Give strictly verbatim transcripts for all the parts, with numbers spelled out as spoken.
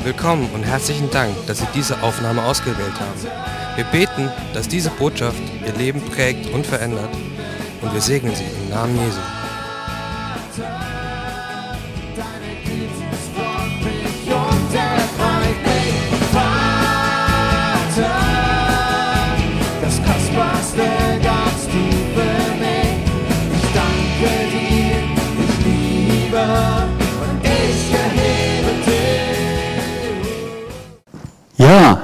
Willkommen und herzlichen Dank, dass Sie diese Aufnahme ausgewählt haben. Wir beten, dass diese Botschaft Ihr Leben prägt und verändert, und wir segnen Sie im Namen Jesu. Das Kostbarste ganz tief für mich. Ich danke dir, ich liebe und ich erhebe dich. Ja,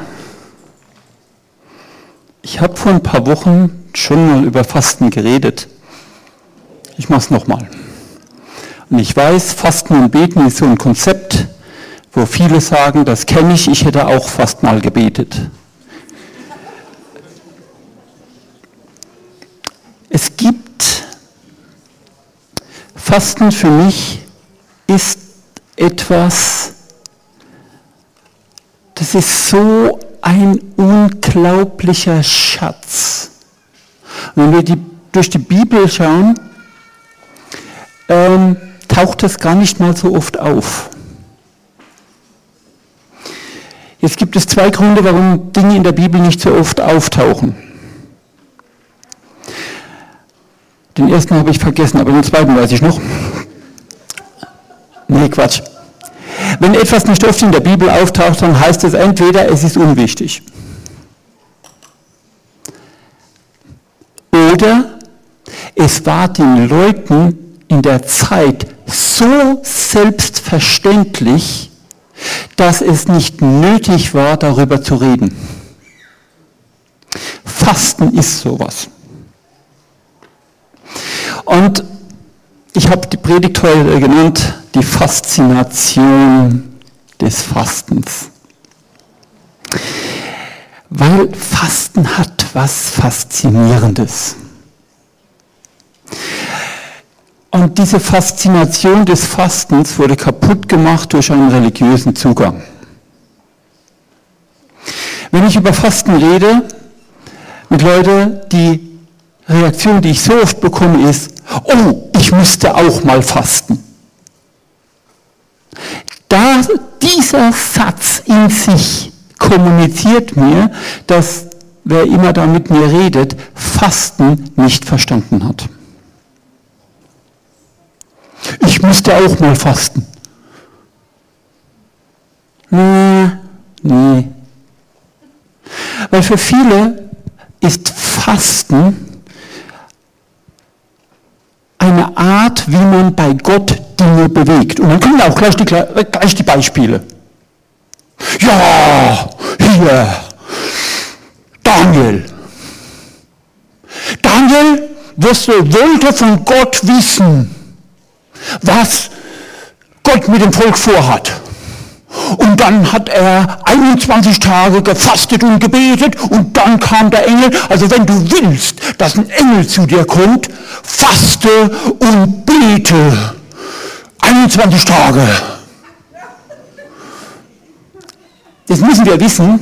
ich habe vor ein paar Wochen schon mal über Fasten geredet. Ich mache es nochmal. Und ich weiß, Fasten und Beten ist so ein Konzept, wo viele sagen, das kenne ich, ich hätte auch fast mal gebetet. Es gibt, Fasten für mich ist etwas, das ist so ein unglaublicher Schatz. Und wenn wir die, durch die Bibel schauen, ähm, taucht das gar nicht mal so oft auf. Jetzt gibt es zwei Gründe, warum Dinge in der Bibel nicht so oft auftauchen. Den ersten habe ich vergessen, aber den zweiten weiß ich noch. Nee, Quatsch. Wenn etwas nicht oft in der Bibel auftaucht, dann heißt es entweder, es ist unwichtig. Oder es war den Leuten in der Zeit so selbstverständlich, dass es nicht nötig war, darüber zu reden. Fasten ist sowas. Und ich habe die Predigt heute genannt, die Faszination des Fastens. Weil Fasten hat was Faszinierendes. Und diese Faszination des Fastens wurde kaputt gemacht durch einen religiösen Zugang. Wenn ich über Fasten rede, mit Leuten, die Reaktion, die ich so oft bekomme, ist, oh, ich müsste auch mal fasten. Da, dieser Satz in sich kommuniziert mir, dass wer immer da mit mir redet, Fasten nicht verstanden hat. Ich müsste auch mal fasten. Nee, nee. Weil für viele ist Fasten eine Art, wie man bei Gott Dinge bewegt. Und dann kommen auch gleich die, gleich die Beispiele. Ja, hier, Daniel. Daniel wusste, wollte von Gott wissen, was Gott mit dem Volk vorhat. Und dann hat er einundzwanzig Tage gefastet und gebetet und dann kam der Engel. Also wenn du willst, dass ein Engel zu dir kommt, faste und bete. einundzwanzig Tage. Jetzt müssen wir wissen,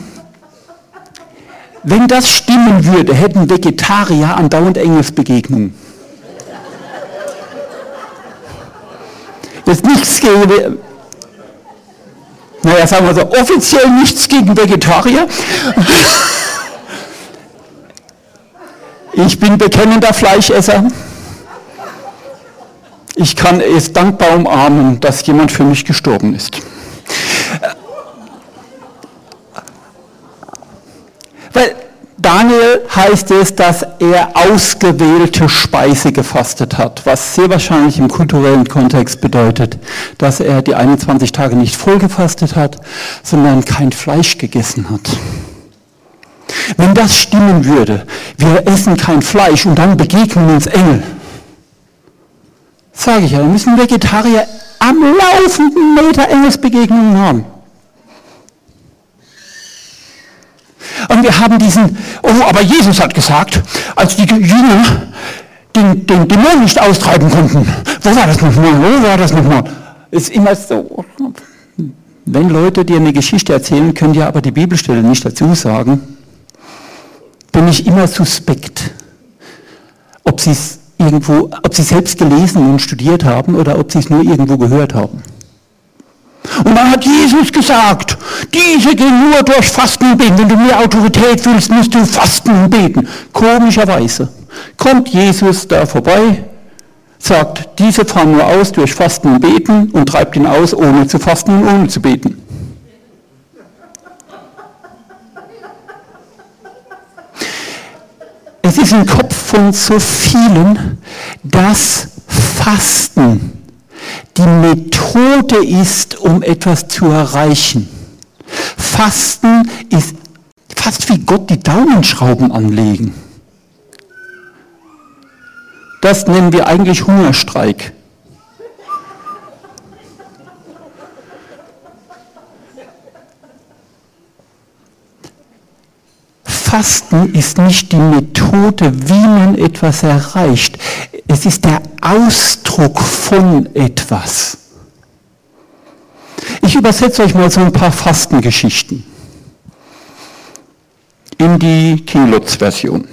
wenn das stimmen würde, hätten Vegetarier andauernd Engelsbegegnungen. Jetzt nichts gegen, naja, sagen wir so, offiziell nichts gegen Vegetarier. Ich bin bekennender Fleischesser. Ich kann es dankbar umarmen, dass jemand für mich gestorben ist. Weil Daniel heißt es, dass er ausgewählte Speise gefastet hat, was sehr wahrscheinlich im kulturellen Kontext bedeutet, dass er die einundzwanzig Tage nicht voll gefastet hat, sondern kein Fleisch gegessen hat. Wenn das stimmen würde, wir essen kein Fleisch und dann begegnen uns Engel, sage ich ja, dann müssen Vegetarier am laufenden Meter Engelsbegegnungen haben. Und wir haben diesen, oh, aber Jesus hat gesagt, als die Jünger den, den Dämon nicht austreiben konnten, wo war das nochmal, wo war das nochmal? Ist immer so, wenn Leute dir eine Geschichte erzählen, können ja aber die Bibelstelle nicht dazu sagen, bin ich immer suspekt, ob sie es irgendwo, ob sie selbst gelesen und studiert haben oder ob sie es nur irgendwo gehört haben. Und dann hat Jesus gesagt, diese gehen nur durch Fasten und Beten. Wenn du mehr Autorität willst, musst du fasten und beten. Komischerweise kommt Jesus da vorbei, sagt, diese fahren nur aus durch Fasten und Beten und treibt ihn aus, ohne zu fasten und ohne zu beten. Es ist im Kopf von so vielen, dass Fasten die Methode ist, um etwas zu erreichen. Fasten ist fast wie Gott die Daumenschrauben anlegen. Das nennen wir eigentlich Hungerstreik. Fasten ist nicht die Methode, wie man etwas erreicht. Es ist der Ausdruck von etwas. Ich übersetze euch mal so ein paar Fastengeschichten in die King Lutz Version.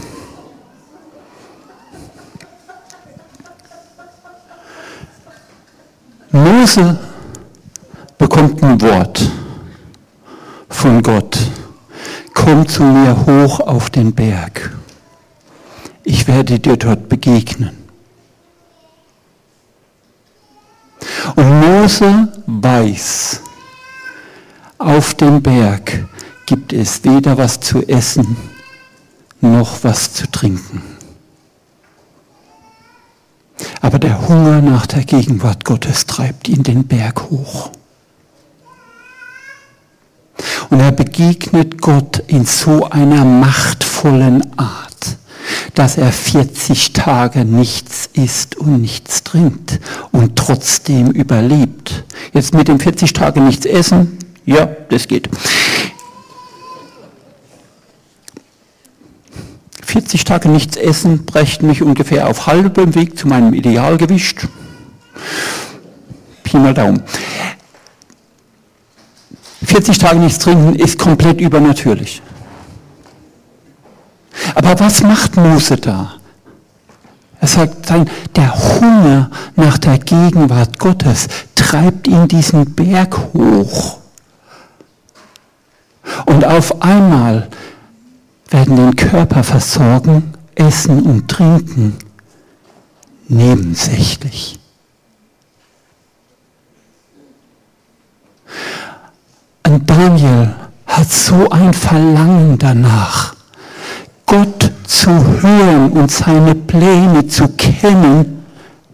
Mose bekommt ein Wort von Gott. Komm zu mir hoch auf den Berg. Ich werde dir dort begegnen. Und Mose weiß, auf dem Berg gibt es weder was zu essen, noch was zu trinken. Aber der Hunger nach der Gegenwart Gottes treibt ihn den Berg hoch. Und er begegnet Gott in so einer machtvollen Art, dass er vierzig Tage nichts isst und nichts trinkt und trotzdem überlebt. Jetzt mit dem vierzig Tage nichts essen, ja, das geht. vierzig Tage nichts essen brächte mich ungefähr auf halbem Weg zu meinem Idealgewicht. Pi mal Daumen. vierzig Tage nichts trinken ist komplett übernatürlich. Aber was macht Mose da? Er sagt, sein, der Hunger nach der Gegenwart Gottes treibt ihn diesen Berg hoch. Und auf einmal werden den Körper versorgen, essen und trinken nebensächlich. Und Daniel hat so ein Verlangen danach, Gott zu hören und seine Pläne zu kennen,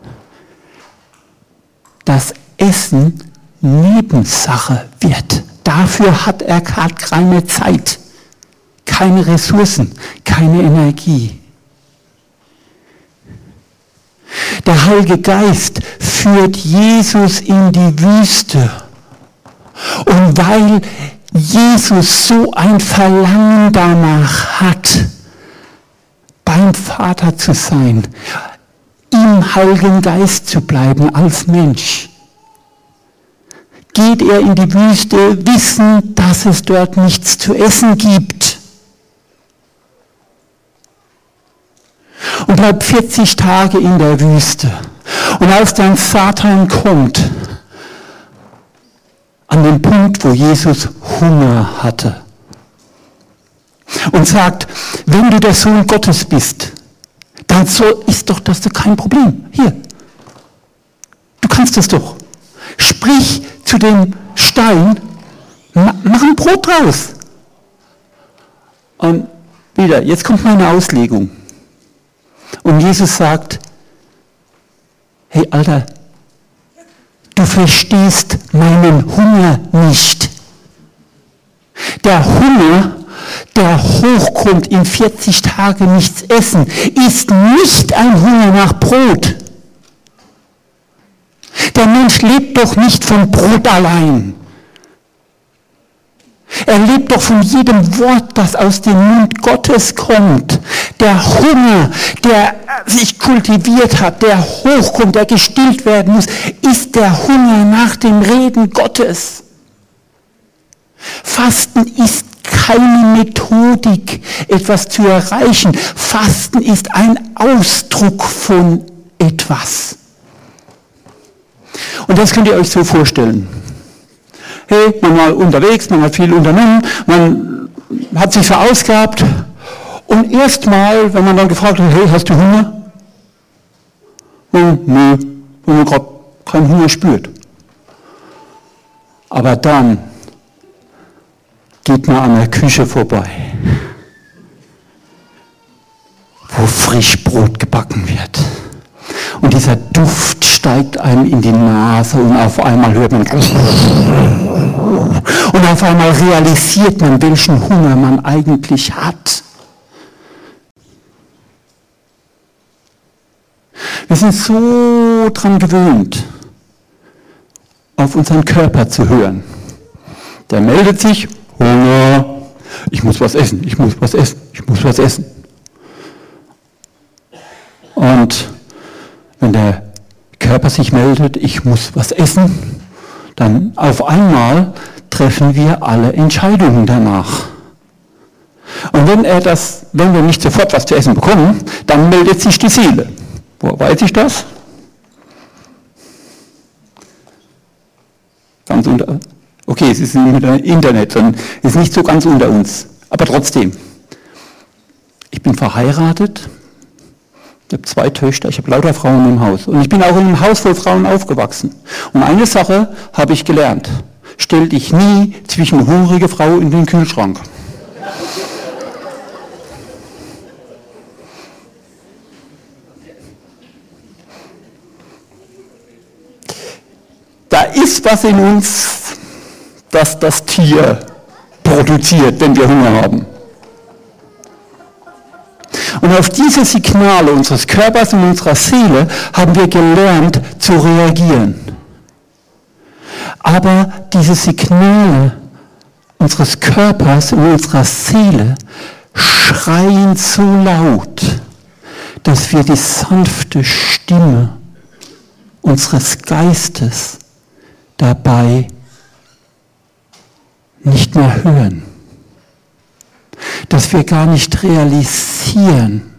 dass Essen Nebensache wird. Dafür hat er gerade keine Zeit, keine Ressourcen, keine Energie. Der Heilige Geist führt Jesus in die Wüste. Und weil Jesus so ein Verlangen danach hat, beim Vater zu sein, im Heiligen Geist zu bleiben als Mensch, geht er in die Wüste, wissen, dass es dort nichts zu essen gibt. Und bleibt vierzig Tage in der Wüste. Und als dann Satan kommt, an den Punkt, wo Jesus Hunger hatte, und sagt, wenn du der Sohn Gottes bist, dann so ist doch das kein Problem. Hier, du kannst es doch. Sprich zu dem Stein, mach ein Brot draus. Und wieder, jetzt kommt meine Auslegung. Und Jesus sagt, hey Alter, du verstehst meinen Hunger nicht. Der Hunger, der hochkommt in vierzig Tagen nichts essen, ist nicht ein Hunger nach Brot. Der Mensch lebt doch nicht von Brot allein. Er lebt doch von jedem Wort, das aus dem Mund Gottes kommt. Der Hunger, der sich kultiviert hat, der hochkommt, der gestillt werden muss, ist der Hunger nach dem Reden Gottes. Fasten ist keine Methodik, etwas zu erreichen. Fasten ist ein Ausdruck von etwas. Und das könnt ihr euch so vorstellen. Hey, man war unterwegs, man hat viel unternommen, man hat sich verausgabt. Und erstmal, wenn man dann gefragt hat, hey, hast du Hunger? Und nö, wenn man gerade keinen Hunger spürt. Aber dann geht man an der Küche vorbei, wo Frischbrot gebacken wird. Und dieser Duft steigt einem in die Nase und auf einmal hört man und auf einmal realisiert man, welchen Hunger man eigentlich hat. Wir sind so dran gewöhnt, auf unseren Körper zu hören. Der meldet sich, Hunger, ich muss was essen, ich muss was essen, ich muss was essen. Und wenn der Körper sich meldet, ich muss was essen, dann auf einmal treffen wir alle Entscheidungen danach. Und wenn er das, wenn wir nicht sofort was zu essen bekommen, dann meldet sich die Seele. Woher weiß ich das? Ganz unter, okay, es ist nicht im Internet, sondern es ist nicht so ganz unter uns. Aber trotzdem, ich bin verheiratet, ich habe zwei Töchter, ich habe lauter Frauen im Haus. Und ich bin auch in einem Haus voll Frauen aufgewachsen. Und eine Sache habe ich gelernt. Stell dich nie zwischen eine hungrige Frau in den Kühlschrank. Da ist was in uns, das das Tier produziert, wenn wir Hunger haben. Und auf diese Signale unseres Körpers und unserer Seele haben wir gelernt zu reagieren. Aber diese Signale unseres Körpers und unserer Seele schreien so laut, dass wir die sanfte Stimme unseres Geistes dabei nicht mehr hören. Dass wir gar nicht realisieren,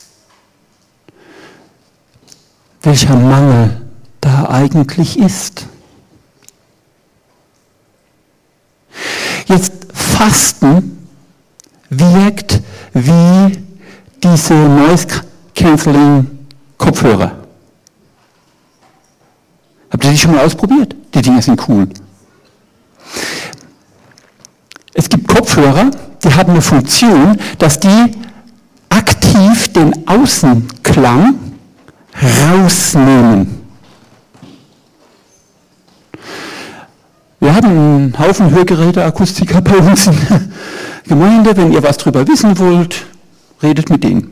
welcher Mangel da eigentlich ist. Jetzt Fasten wirkt wie diese Noise-Canceling-Kopfhörer. Habt ihr die schon mal ausprobiert? Die Dinger sind cool. Es gibt Kopfhörer, die haben eine Funktion, dass die aktiv den Außenklang rausnehmen. Wir haben einen Haufen Hörgeräteakustiker bei uns in der Gemeinde. Wenn ihr was darüber wissen wollt, redet mit denen.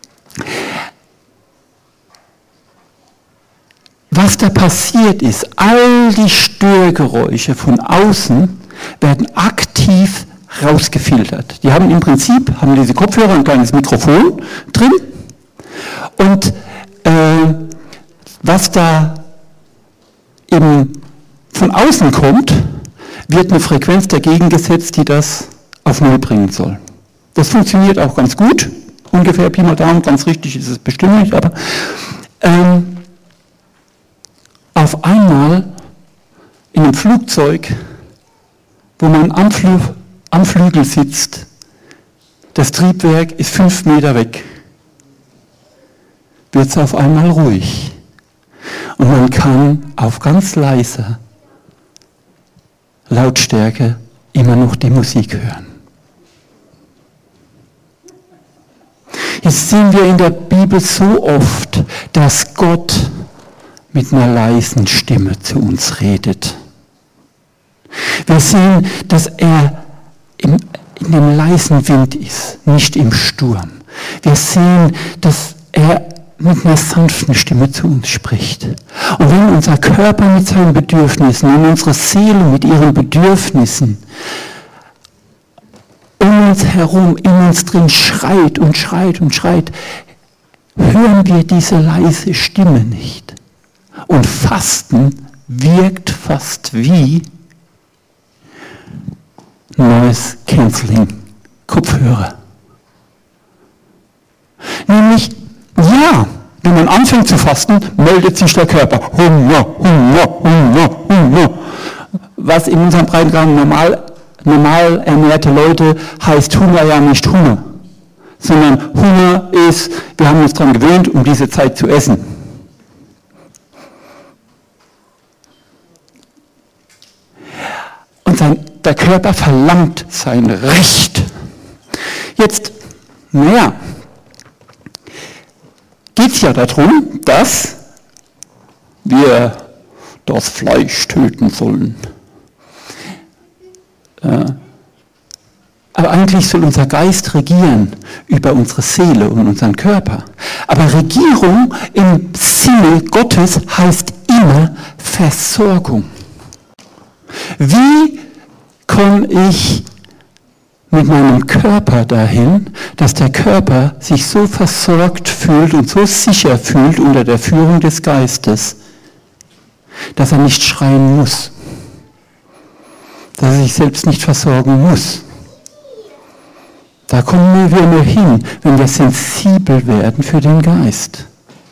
Was da passiert ist, all die Störgeräusche von außen werden aktiv rausgefiltert. Die haben im Prinzip, haben diese Kopfhörer ein kleines Mikrofon drin und äh, was da eben von außen kommt, wird eine Frequenz dagegen gesetzt, die das auf Null bringen soll. Das funktioniert auch ganz gut, ungefähr Pi mal Daumen, ganz richtig ist es bestimmt nicht, aber ähm, auf einmal in einem Flugzeug, wo man am, Flü am Flügel sitzt, das Triebwerk ist fünf Meter weg, wird es auf einmal ruhig. Und man kann auf ganz leiser Lautstärke immer noch die Musik hören. Jetzt sehen wir in der Bibel so oft, dass Gott mit einer leisen Stimme zu uns redet. Wir sehen, dass er im, in dem leisen Wind ist, nicht im Sturm. Wir sehen, dass er mit einer sanften Stimme zu uns spricht. Und wenn unser Körper mit seinen Bedürfnissen und unsere Seele mit ihren Bedürfnissen um uns herum, in uns drin schreit und schreit und schreit, hören wir diese leise Stimme nicht. Und Fasten wirkt fast wie Noise Cancelling Kopfhörer. Nämlich, ja, wenn man anfängt zu fasten, meldet sich der Körper. Hunger, Hunger, Hunger, Hunger. was in unserem Breitengraden normal, normal ernährte Leute heißt Hunger ja nicht Hunger, sondern Hunger ist, wir haben uns daran gewöhnt, um diese Zeit zu essen. Und sein, der Körper verlangt sein Recht. Jetzt, naja, geht es ja darum, dass wir das Fleisch töten sollen. Äh, aber eigentlich soll unser Geist regieren über unsere Seele und unseren Körper. Aber Regierung im Sinne Gottes heißt immer Versorgung. Wie komme ich mit meinem Körper dahin, dass der Körper sich so versorgt fühlt und so sicher fühlt unter der Führung des Geistes, dass er nicht schreien muss, dass er sich selbst nicht versorgen muss. Da kommen wir nur hin, wenn wir sensibel werden für den Geist.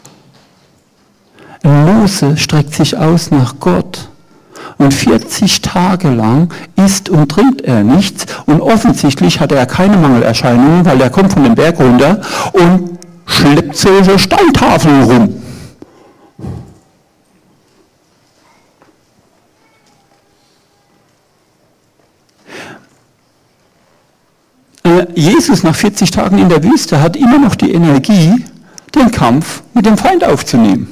Mose streckt sich aus nach Gott. Und vierzig Tage lang isst und trinkt er nichts und offensichtlich hat er keine Mangelerscheinungen, weil er kommt von dem Berg runter und schleppt solche Steintafeln rum. Jesus nach vierzig Tagen in der Wüste hat immer noch die Energie, den Kampf mit dem Feind aufzunehmen.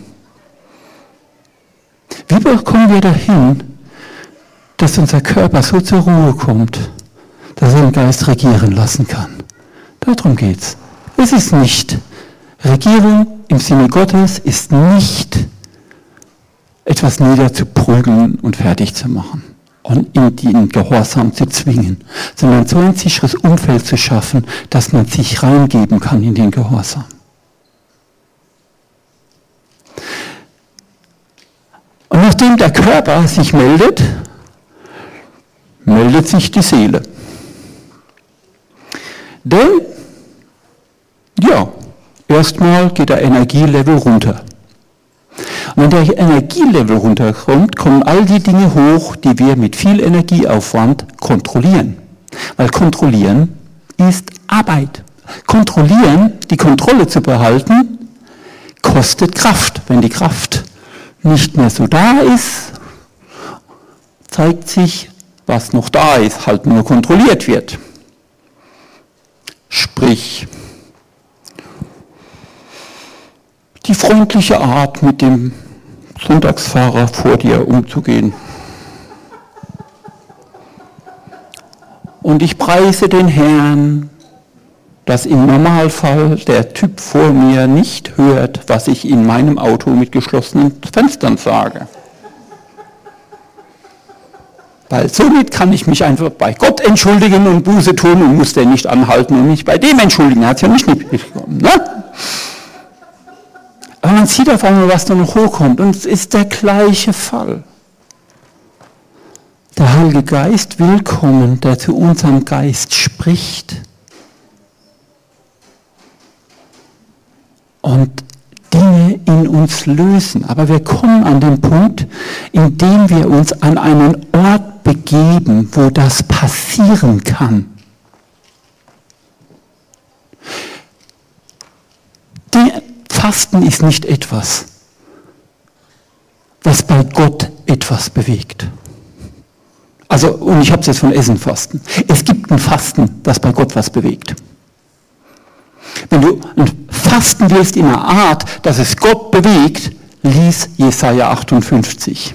Wie bekommen wir dahin, dass unser Körper so zur Ruhe kommt, dass er den Geist regieren lassen kann? Darum geht's. Es ist nicht, Regierung im Sinne Gottes ist nicht etwas niederzuprügeln und fertig zu machen und in den Gehorsam zu zwingen, sondern so ein sicheres Umfeld zu schaffen, dass man sich reingeben kann in den Gehorsam. Und nachdem der Körper sich meldet, meldet sich die Seele. Denn, ja, erstmal geht der Energielevel runter. Und wenn der Energielevel runterkommt, kommen all die Dinge hoch, die wir mit viel Energieaufwand kontrollieren. Weil kontrollieren ist Arbeit. Kontrollieren, die Kontrolle zu behalten, kostet Kraft. Wenn die Kraft nicht mehr so da ist, zeigt sich, was noch da ist, halt nur kontrolliert wird. Sprich, die freundliche Art, mit dem Sonntagsfahrer vor dir umzugehen. Und ich preise den Herrn, dass im Normalfall der Typ vor mir nicht hört, was ich in meinem Auto mit geschlossenen Fenstern sage. Weil somit kann ich mich einfach bei Gott entschuldigen und Buße tun und muss den nicht anhalten und mich bei dem entschuldigen. Er hat es ja nicht mitbekommen. Ne? Aber man sieht auf einmal, was da noch hochkommt. Und es ist der gleiche Fall. Der Heilige Geist will kommen, der zu unserem Geist spricht. Und Dinge in uns lösen. Aber wir kommen an den Punkt, in dem wir uns an einen Ort begeben, wo das passieren kann. Die Fasten ist nicht etwas, was bei Gott etwas bewegt. Also, und ich habe es jetzt von Essen fasten. Es gibt ein Fasten, das bei Gott was bewegt. Wenn du ein Fasten willst in einer Art, dass es Gott bewegt, lies Jesaja achtundfünfzig.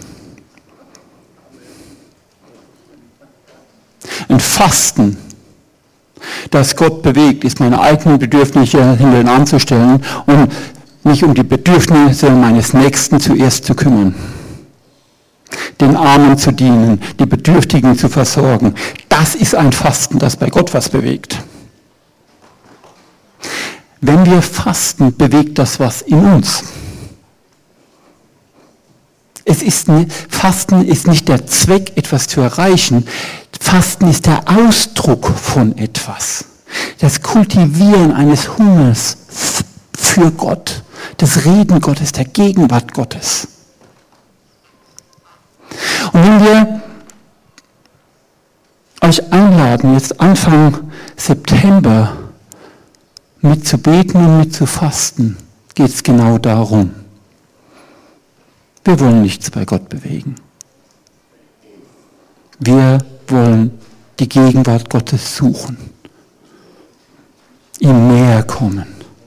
Ein Fasten, das Gott bewegt, ist meine eigenen Bedürfnisse hinten anzustellen und mich um die Bedürfnisse meines Nächsten zuerst zu kümmern. Den Armen zu dienen, die Bedürftigen zu versorgen. Das ist ein Fasten, das bei Gott was bewegt. Wenn wir fasten, bewegt das was in uns. Es ist nicht, Fasten ist nicht der Zweck, etwas zu erreichen. Fasten ist der Ausdruck von etwas. Das Kultivieren eines Hungers für Gott. Das Reden Gottes, der Gegenwart Gottes. Und wenn wir einladen, jetzt Anfang September mit zu beten und mit zu fasten, geht es genau darum. Wir wollen nichts bei Gott bewegen. Wir wollen die Gegenwart Gottes suchen, ihm näher kommen,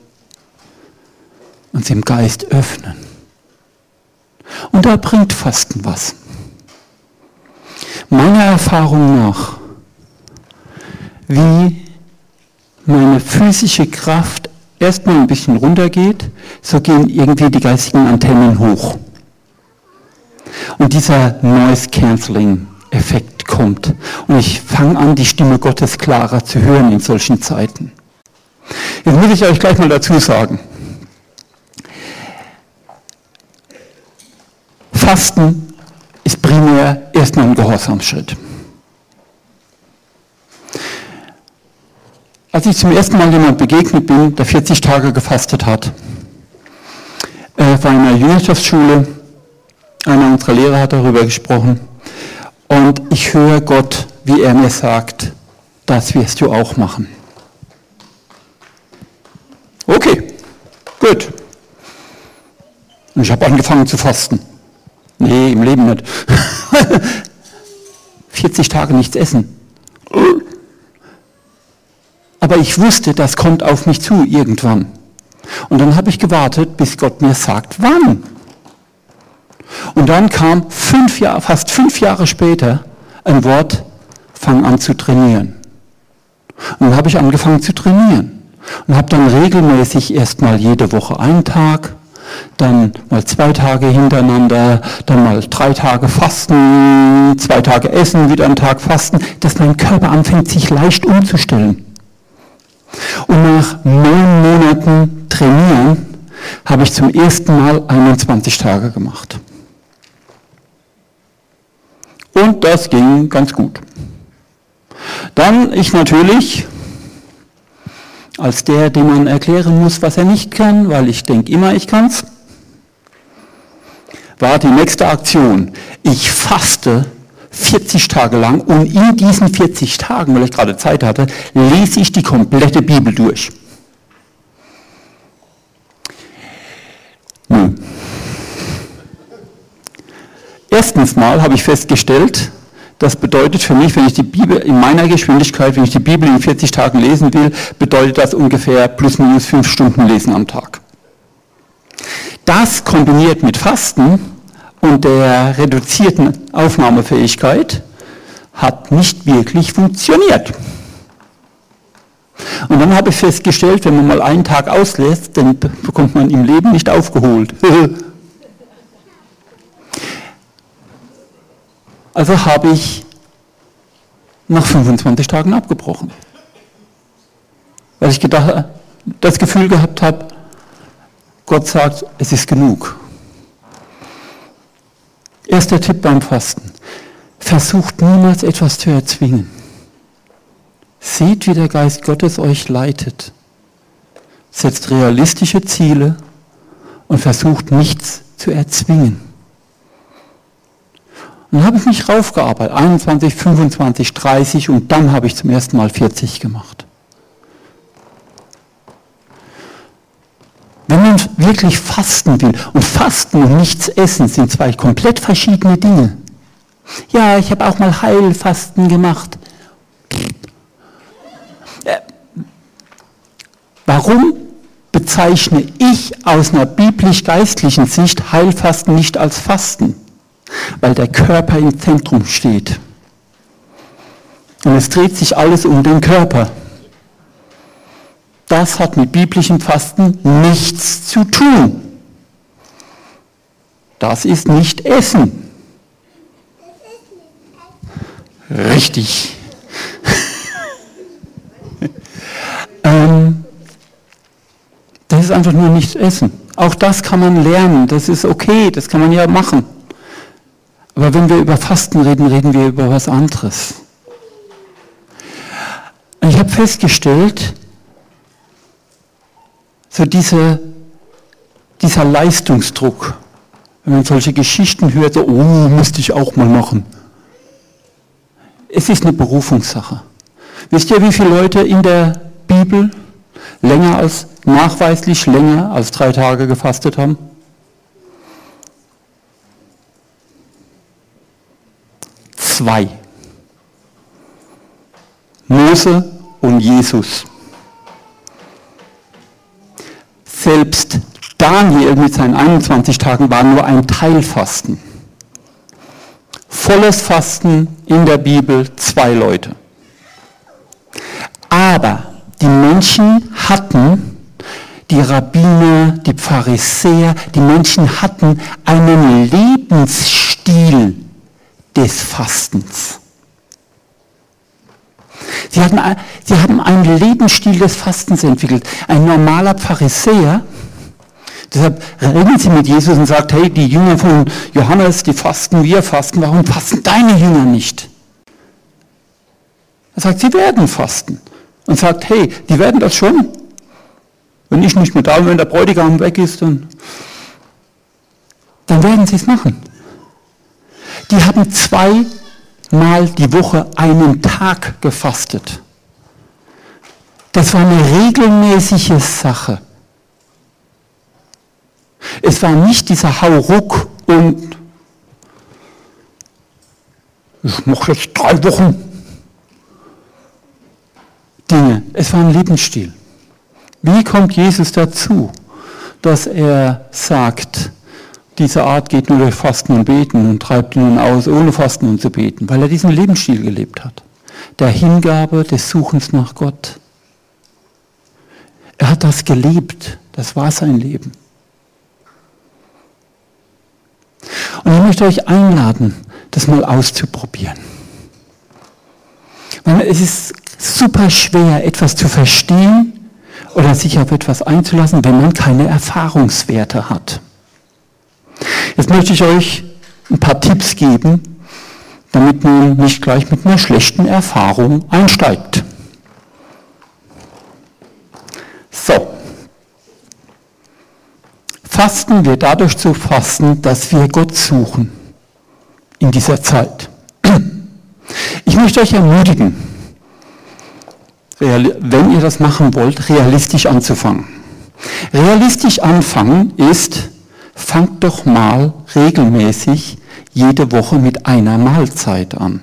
uns im Geist öffnen. Und da bringt Fasten was. Meiner Erfahrung nach, wie meine physische Kraft erstmal ein bisschen runtergeht, so gehen irgendwie die geistigen Antennen hoch. Und dieser Noise-Canceling-Effekt kommt. Und ich fange an, die Stimme Gottes klarer zu hören in solchen Zeiten. Jetzt muss ich euch gleich mal dazu sagen, Fasten ist primär erstmal ein Gehorsamsschritt. Als ich zum ersten Mal jemand begegnet bin, der vierzig Tage gefastet hat, äh, war in einer Jüngerschaftsschule, einer unserer Lehrer hat darüber gesprochen, und ich höre Gott, wie er mir sagt, das wirst du auch machen. Okay, gut. Und ich habe angefangen zu fasten. Nee, im Leben nicht. vierzig Tage nichts essen. Aber ich wusste, das kommt auf mich zu irgendwann. Und dann habe ich gewartet, bis Gott mir sagt, wann. Und dann kam fünf Jahre, fast fünf Jahre später ein Wort, fang an zu trainieren. Und dann habe ich angefangen zu trainieren. Und habe dann regelmäßig erstmal jede Woche einen Tag, dann mal zwei Tage hintereinander, dann mal drei Tage fasten, zwei Tage essen, wieder einen Tag fasten, dass mein Körper anfängt, sich leicht umzustellen. Und nach neun Monaten Trainieren habe ich zum ersten Mal einundzwanzig Tage gemacht. Und das ging ganz gut. Dann ich natürlich, als der, dem man erklären muss, was er nicht kann, weil ich denke immer, ich kann's, war die nächste Aktion. Ich faste vierzig Tage lang und in diesen vierzig Tagen, weil ich gerade Zeit hatte, lese ich die komplette Bibel durch. Nun. Erstens mal habe ich festgestellt, das bedeutet für mich, wenn ich die Bibel in meiner Geschwindigkeit, wenn ich die Bibel in vierzig Tagen lesen will, bedeutet das ungefähr plus minus fünf Stunden lesen am Tag. Das kombiniert mit Fasten und der reduzierten Aufnahmefähigkeit hat nicht wirklich funktioniert. Und dann habe ich festgestellt, wenn man mal einen Tag auslässt, dann bekommt man im Leben nicht aufgeholt. Also habe ich nach fünfundzwanzig Tagen abgebrochen. Weil ich gedacht, das Gefühl gehabt habe, Gott sagt, es ist genug. Erster Tipp beim Fasten. Versucht niemals etwas zu erzwingen. Seht, wie der Geist Gottes euch leitet. Setzt realistische Ziele und versucht nichts zu erzwingen. Und dann habe ich mich raufgearbeitet, einundzwanzig, fünfundzwanzig, dreißig und dann habe ich zum ersten Mal vierzig gemacht. Wenn man wirklich fasten will, und Fasten und nichts essen sind zwei komplett verschiedene Dinge. Ja, ich habe auch mal Heilfasten gemacht. Warum bezeichne ich aus einer biblisch-geistlichen Sicht Heilfasten nicht als Fasten? Weil der Körper im Zentrum steht. Und es dreht sich alles um den Körper. Das hat mit biblischem Fasten nichts zu tun. Das ist nicht Essen. Richtig. ähm, das ist einfach nur nicht Essen. Auch das kann man lernen, das ist okay, das kann man ja machen. Aber wenn wir über Fasten reden, reden wir über was anderes. Und ich habe festgestellt, so diese, dieser Leistungsdruck, wenn man solche Geschichten hört, so, oh, müsste ich auch mal machen. Es ist eine Berufungssache. Wisst ihr, wie viele Leute in der Bibel länger als, nachweislich länger als drei Tage gefastet haben? Zwei. Mose und Jesus. Selbst Daniel mit seinen einundzwanzig Tagen war nur ein Teilfasten. Volles Fasten in der Bibel, zwei Leute. Aber die Menschen hatten, die Rabbiner, die Pharisäer, die Menschen hatten einen Lebensstil des Fastens. Sie, hatten, sie haben einen Lebensstil des Fastens entwickelt. Ein normaler Pharisäer, deshalb reden sie mit Jesus und sagt, hey, die Jünger von Johannes, die fasten, wir fasten, warum fasten deine Jünger nicht? Er sagt, sie werden fasten. Und sagt, hey, die werden das schon. Wenn ich nicht mehr da bin, wenn der Bräutigam weg ist, dann, dann werden sie es machen. Die haben zweimal die Woche einen Tag gefastet. Das war eine regelmäßige Sache. Es war nicht dieser Hauruck und ich mache jetzt drei Wochen Dinge. Es war ein Lebensstil. Wie kommt Jesus dazu, dass er sagt, diese Art geht nur durch Fasten und Beten und treibt ihn aus, ohne Fasten und zu beten? Weil er diesen Lebensstil gelebt hat. Der Hingabe, des Suchens nach Gott. Er hat das gelebt. Das war sein Leben. Und ich möchte euch einladen, das mal auszuprobieren. Weil es ist super schwer, etwas zu verstehen oder sich auf etwas einzulassen, wenn man keine Erfahrungswerte hat. Jetzt möchte ich euch ein paar Tipps geben, damit man nicht gleich mit einer schlechten Erfahrung einsteigt. So. Fasten wir dadurch zu fasten, dass wir Gott suchen in dieser Zeit. Ich möchte euch ermutigen, wenn ihr das machen wollt, realistisch anzufangen. Realistisch anfangen ist, fangt doch mal regelmäßig jede Woche mit einer Mahlzeit an.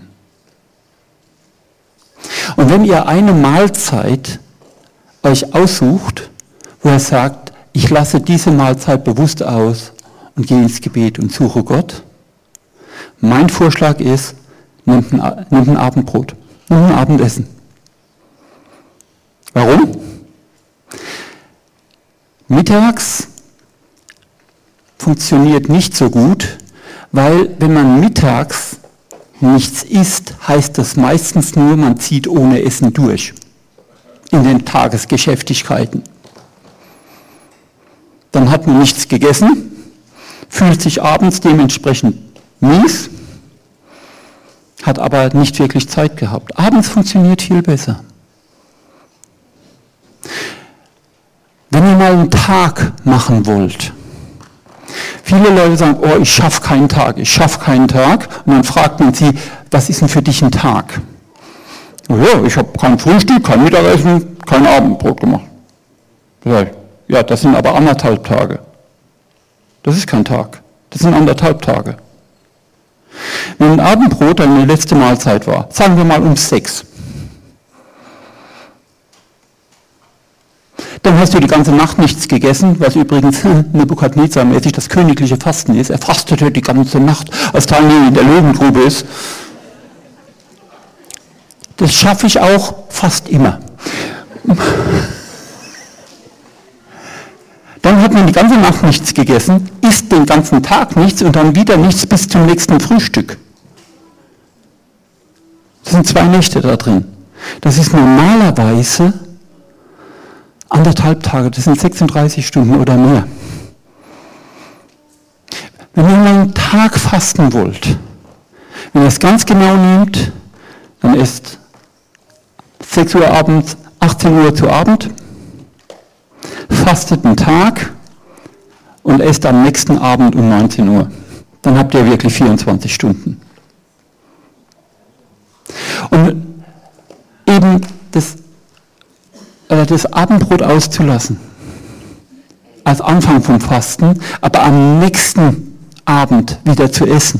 Und wenn ihr eine Mahlzeit euch aussucht, wo ihr sagt, ich lasse diese Mahlzeit bewusst aus und gehe ins Gebet und suche Gott, mein Vorschlag ist, nehmt ein, nehmt ein Abendbrot, nehmt ein Abendessen. Warum? Mittags funktioniert nicht so gut, weil wenn man mittags nichts isst, heißt das meistens nur, man zieht ohne Essen durch in den Tagesgeschäftigkeiten. Dann hat man nichts gegessen, fühlt sich abends dementsprechend mies, hat aber nicht wirklich Zeit gehabt. Abends funktioniert viel besser. Wenn ihr mal einen Tag machen wollt, viele Leute sagen, oh, ich schaffe keinen Tag, ich schaffe keinen Tag. Und dann fragt man sie, was ist denn für dich ein Tag? Oh ja, ich habe kein Frühstück, kein Mittagessen, kein Abendbrot gemacht. Ja, das sind aber anderthalb Tage. Das ist kein Tag, das sind anderthalb Tage. Wenn ein Abendbrot deine letzte Mahlzeit war, sagen wir mal um sechs, dann hast du die ganze Nacht nichts gegessen, was übrigens Nebukadnezar-mäßig das königliche Fasten ist. Er fastete die ganze Nacht, als Teilnehmer in der Löwengrube ist. Das schaffe ich auch fast immer. Dann hat man die ganze Nacht nichts gegessen, isst den ganzen Tag nichts und dann wieder nichts bis zum nächsten Frühstück. Das sind zwei Nächte da drin. Das ist normalerweise anderthalb Tage, das sind sechsunddreißig Stunden oder mehr. Wenn ihr mal einen Tag fasten wollt, wenn ihr es ganz genau nehmt, dann ist sechs Uhr abends, achtzehn Uhr zu Abend, fastet einen Tag und esst am nächsten Abend um neunzehn Uhr. Dann habt ihr wirklich vierundzwanzig Stunden. Und eben das, äh, das Abendbrot auszulassen, als Anfang vom Fasten, aber am nächsten Abend wieder zu essen,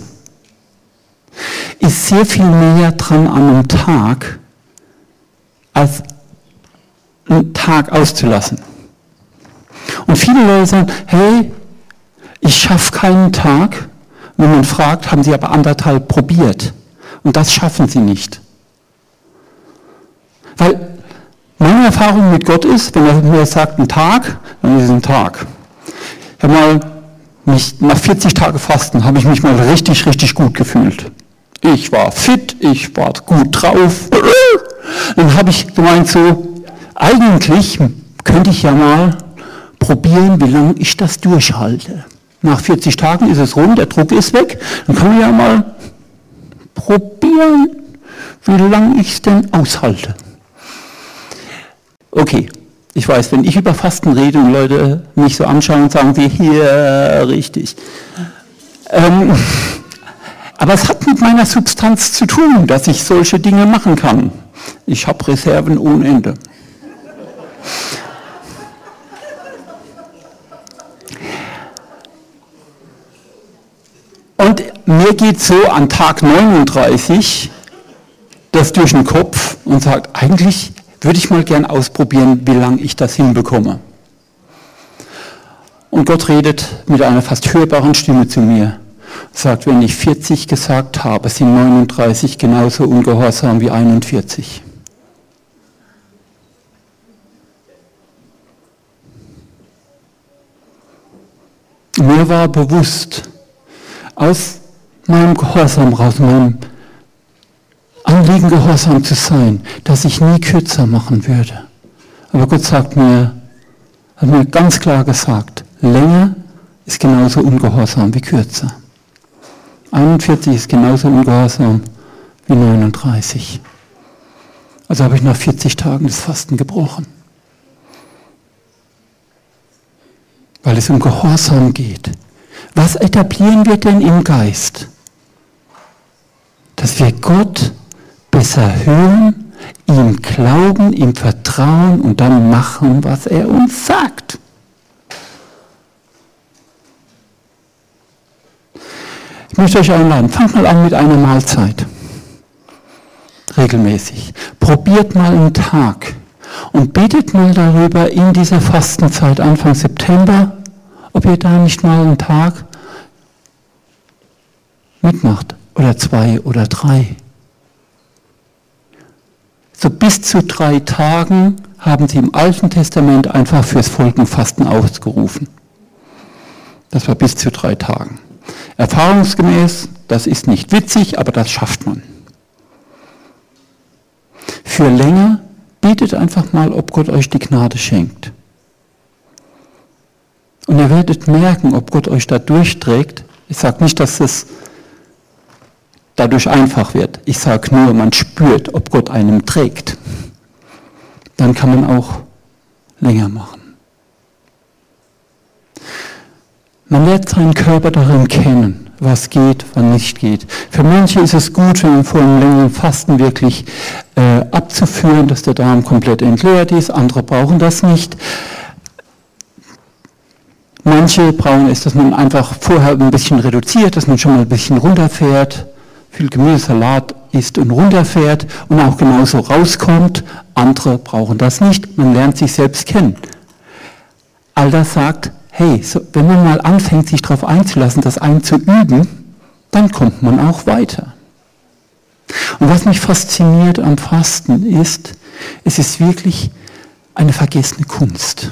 ist sehr viel näher dran an einem Tag, als einen Tag auszulassen. Und viele Leute sagen, hey, ich schaffe keinen Tag. Wenn man fragt, haben sie aber anderthalb probiert. Und das schaffen sie nicht. Weil meine Erfahrung mit Gott ist, wenn er mir sagt, ein Tag, dann ist es ein Tag. Ich habe mal mich, nach vierzig Tagen Fasten, habe ich mich mal richtig, richtig gut gefühlt. Ich war fit, ich war gut drauf. Dann habe ich gemeint so, eigentlich könnte ich ja mal probieren, wie lange ich das durchhalte. Nach vierzig Tagen ist es rum, der Druck ist weg. Dann kann ich ja mal probieren, wie lange ich es denn aushalte. Okay, ich weiß, wenn ich über Fasten rede und Leute mich so anschauen, sagen sie, hier, richtig. Ähm, aber es hat mit meiner Substanz zu tun, dass ich solche Dinge machen kann. Ich habe Reserven ohne Ende. Und mir geht so an Tag neununddreißig das durch den Kopf und sagt, eigentlich würde ich mal gern ausprobieren, wie lange ich das hinbekomme. Und Gott redet mit einer fast hörbaren Stimme zu mir. Sagt, wenn ich vierzig gesagt habe, sind neununddreißig genauso ungehorsam wie einundvierzig. Mir war bewusst, aus meinem Gehorsam raus, meinem Anliegen gehorsam zu sein, dass ich nie kürzer machen würde. Aber Gott sagt mir, hat mir ganz klar gesagt, länger ist genauso ungehorsam wie kürzer. einundvierzig ist genauso ungehorsam wie neununddreißig. Also habe ich nach vierzig Tagen das Fasten gebrochen. Weil es um Gehorsam geht. Was etablieren wir denn im Geist? Dass wir Gott besser hören, ihm glauben, ihm vertrauen und dann machen, was er uns sagt. Ich möchte euch einladen, fangt mal an mit einer Mahlzeit. Regelmäßig. Probiert mal einen Tag und betet mal darüber in dieser Fastenzeit Anfang September, ob ihr da nicht mal einen Tag mitmacht oder zwei oder drei. So bis zu drei Tagen haben sie im Alten Testament einfach fürs Folgenfasten ausgerufen. Das war bis zu drei Tagen. Erfahrungsgemäß, das ist nicht witzig, aber das schafft man. Für länger, betet einfach mal, ob Gott euch die Gnade schenkt. Und ihr werdet merken, ob Gott euch da durchträgt. Ich sage nicht, dass es dadurch einfach wird. Ich sage nur, man spürt, ob Gott einem trägt. Dann kann man auch länger machen. Man lernt seinen Körper darin kennen, was geht, was nicht geht. Für manche ist es gut, wenn man vor einem längeren Fasten wirklich äh, abzuführen, dass der Darm komplett entleert ist. Andere brauchen das nicht. Manche brauchen es, dass man einfach vorher ein bisschen reduziert, dass man schon mal ein bisschen runterfährt, viel Gemüse, Salat isst und runterfährt und auch genauso rauskommt. Andere brauchen das nicht. Man lernt sich selbst kennen. All das sagt, hey, so, wenn man mal anfängt, sich darauf einzulassen, das einzuüben, dann kommt man auch weiter. Und was mich fasziniert am Fasten ist, es ist wirklich eine vergessene Kunst.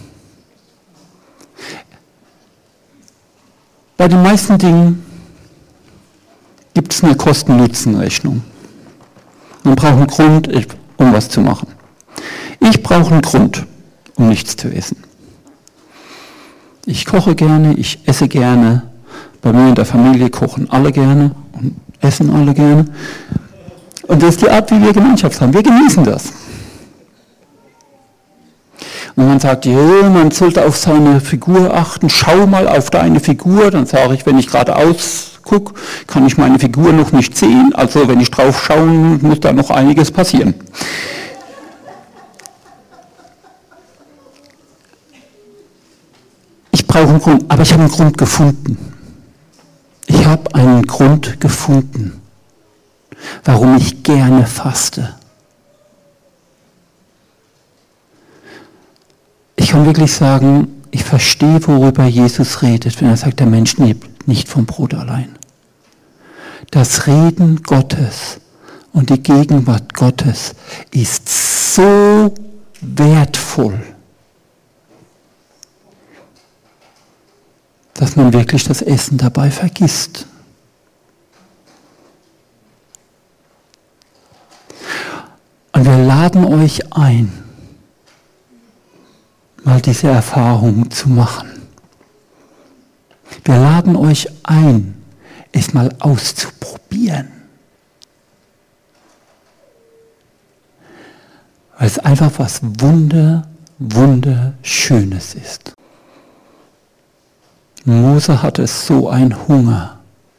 Bei den meisten Dingen gibt es eine Kosten-Nutzen-Rechnung. Man braucht einen Grund, um was zu machen. Ich brauche einen Grund, um nichts zu essen. Ich koche gerne, ich esse gerne. Bei mir in der Familie kochen alle gerne und essen alle gerne. Und das ist die Art, wie wir Gemeinschaft haben. Wir genießen das. Und man sagt, ja, man sollte auf seine Figur achten, schau mal auf deine Figur. Dann sage ich, wenn ich gerade aus guck, kann ich meine Figur noch nicht sehen, also wenn ich drauf schauen, muss da noch einiges passieren. Ich brauche einen Grund, aber ich habe einen Grund gefunden. Ich habe einen Grund gefunden, warum ich gerne faste. Ich kann wirklich sagen, ich verstehe, worüber Jesus redet, wenn er sagt, der Mensch lebt nicht vom Brot allein. Das Reden Gottes und die Gegenwart Gottes ist so wertvoll, dass man wirklich das Essen dabei vergisst. Und wir laden euch ein, mal diese Erfahrung zu machen. Wir laden euch ein, es mal auszuprobieren. Weil es einfach was Wunder, Wunderschönes ist. Mose hatte so einen Hunger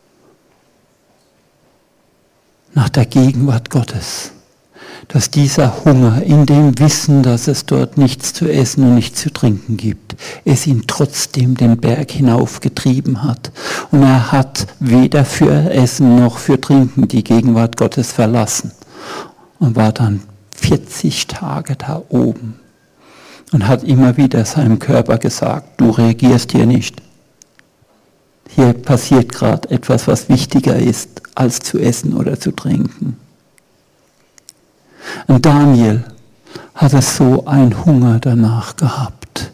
nach der Gegenwart Gottes, dass dieser Hunger in dem Wissen, dass es dort nichts zu essen und nichts zu trinken gibt, es ihn trotzdem den Berg hinaufgetrieben hat. Und er hat weder für Essen noch für Trinken die Gegenwart Gottes verlassen und war dann vierzig Tage da oben und hat immer wieder seinem Körper gesagt, du reagierst hier nicht. Hier passiert gerade etwas, was wichtiger ist, als zu essen oder zu trinken. Und Daniel hatte so einen Hunger danach gehabt,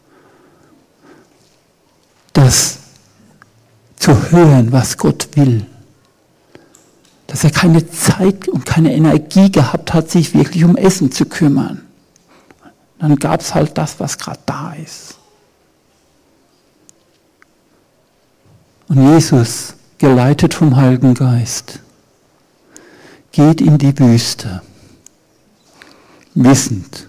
das zu hören, was Gott will. Dass er keine Zeit und keine Energie gehabt hat, sich wirklich um Essen zu kümmern. Dann gab es halt das, was gerade da ist. Und Jesus, geleitet vom Heiligen Geist, geht in die Wüste, wissend,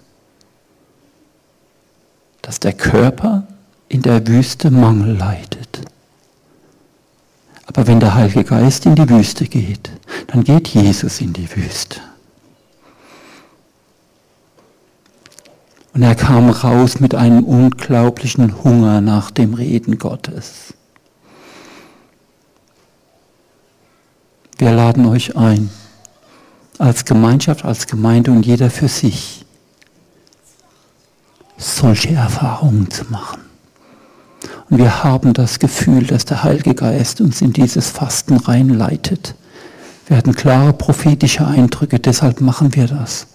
dass der Körper in der Wüste Mangel leidet. Aber wenn der Heilige Geist in die Wüste geht, dann geht Jesus in die Wüste. Und er kam raus mit einem unglaublichen Hunger nach dem Reden Gottes. Wir laden euch ein, als Gemeinschaft, als Gemeinde und jeder für sich, solche Erfahrungen zu machen. Und wir haben das Gefühl, dass der Heilige Geist uns in dieses Fasten reinleitet. Wir hatten klare prophetische Eindrücke, deshalb machen wir das.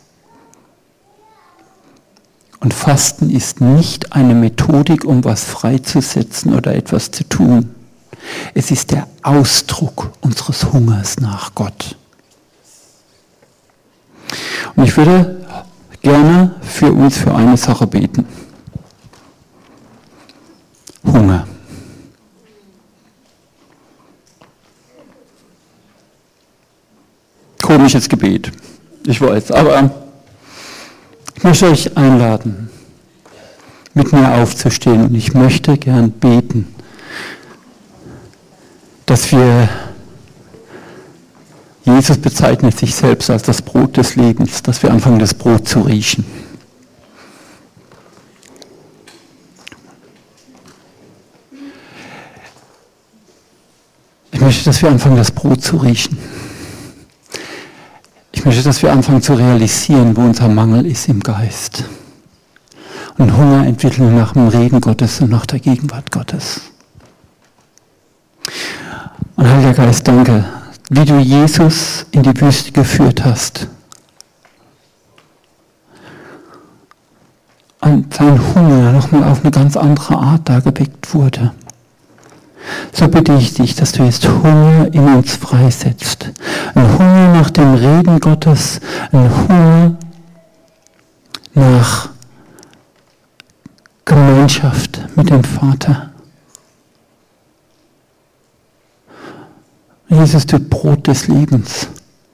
Und Fasten ist nicht eine Methodik, um was freizusetzen oder etwas zu tun. Es ist der Ausdruck unseres Hungers nach Gott. Und ich würde gerne für uns für eine Sache beten. Hunger. Komisches Gebet, ich weiß, aber ich möchte euch einladen, mit mir aufzustehen und ich möchte gern beten, dass wir, Jesus bezeichnet sich selbst als das Brot des Lebens, dass wir anfangen, das Brot zu riechen. Ich möchte, dass wir anfangen, das Brot zu riechen. Ich möchte, dass wir anfangen zu realisieren, wo unser Mangel ist im Geist. Und Hunger entwickeln nach dem Reden Gottes und nach der Gegenwart Gottes. Und Heiliger Geist, danke, wie du Jesus in die Wüste geführt hast. Und sein Hunger nochmal auf eine ganz andere Art dargeweckt wurde. So bitte ich dich, dass du jetzt Hunger in uns freisetzt. Ein Hunger nach dem Reden Gottes, ein Hunger nach Gemeinschaft mit dem Vater. Jesus, du Brot des Lebens.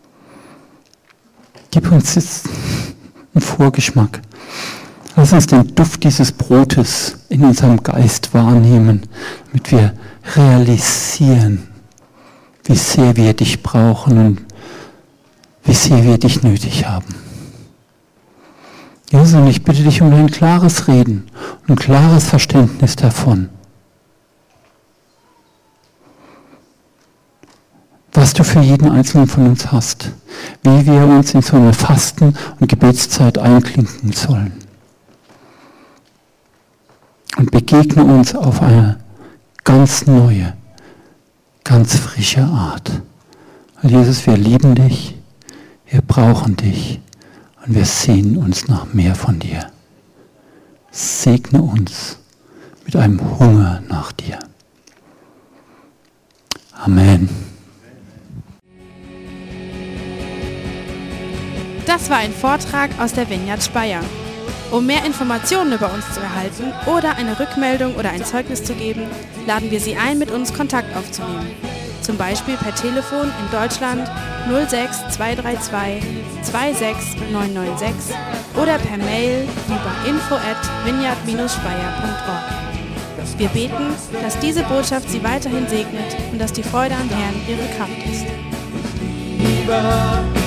Gib uns jetzt einen Vorgeschmack. Lass uns den Duft dieses Brotes in unserem Geist wahrnehmen, damit wir realisieren, wie sehr wir dich brauchen und wie sehr wir dich nötig haben. Jesus, und ich bitte dich um ein klares Reden und ein klares Verständnis davon, was du für jeden Einzelnen von uns hast, wie wir uns in so eine Fasten- und Gebetszeit einklinken sollen. Und begegne uns auf eine ganz neue, ganz frische Art. Und Jesus, wir lieben dich, wir brauchen dich und wir sehnen uns nach mehr von dir. Segne uns mit einem Hunger nach dir. Amen. Das war ein Vortrag aus der Vineyard Speyer. Um mehr Informationen über uns zu erhalten oder eine Rückmeldung oder ein Zeugnis zu geben, laden wir Sie ein, mit uns Kontakt aufzunehmen. Zum Beispiel per Telefon in Deutschland null sechs zwei drei zwei zwei sechs neun neun sechs oder per Mail über info at vineyard dash speyer punkt org. Wir beten, dass diese Botschaft Sie weiterhin segnet und dass die Freude am Herrn Ihre Kraft ist. Lieber